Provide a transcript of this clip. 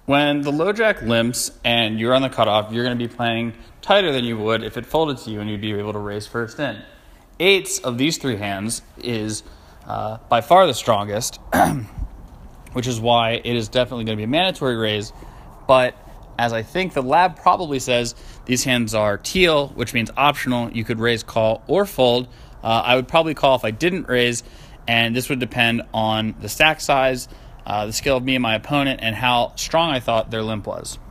When the low jack limps and you're on the cutoff, you're going to be playing tighter than you would if it folded to you and you'd be able to raise first in. Eights of these three hands is by far the strongest, which is why it is definitely going to be a mandatory raise. But as I think the lab probably says, these hands are teal, which means optional. You could raise, call, or fold. I would probably call if I didn't raise, and this would depend on the stack size, the skill of me and my opponent, and how strong I thought their limp was.